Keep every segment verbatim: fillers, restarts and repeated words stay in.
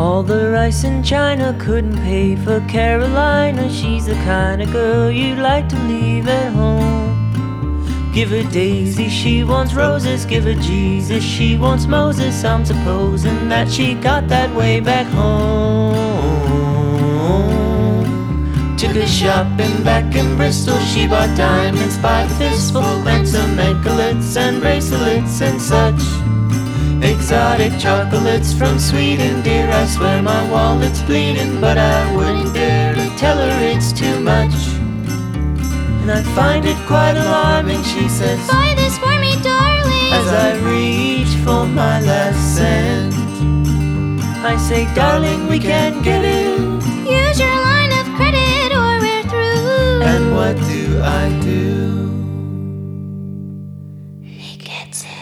All the rice in China couldn't pay for Carolina. She's the kind of girl you'd like to leave at home. Give her Daisy, she wants roses. Give her Jesus, she wants Moses. I'm supposing that she got that way back home. Took her shopping back in Bristol. She bought diamonds by the fistful, and some anklets and bracelets and such. Exotic chocolates from Sweden, dear, I swear my wallet's bleeding, but I wouldn't dare to tell her it's too much. And I find it quite alarming, she says, buy this for me, darling. as I reach for my last cent. I say, darling, we can't get it. Use your line of credit or we're through. And what do I do? He gets it.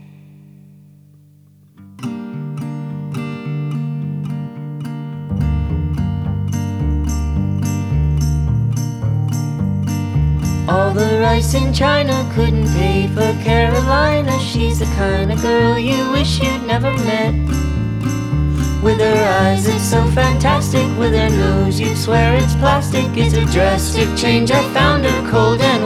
All the rice in China couldn't pay for Carolina. She's the kind of girl you wish you'd never met. With her eyes it's so fantastic, with her nose you'd swear it's plastic. It's a drastic change, I found her cold and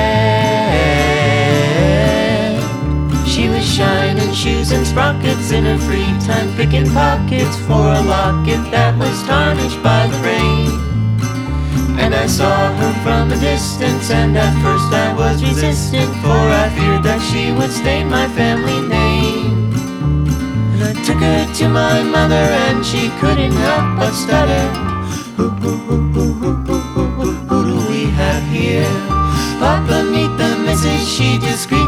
wet. She was shining shoes and sprockets in her free time, picking pockets for a locket that was tarnished by the rain. And I saw her from a distance, and at first I was resistant, for I feared that she would stain my family name. And I took her to my mother, and she couldn't help but stutter. Who, who, who, who, who, who, who, who do we have here? Papa, meet the missus, she discreetly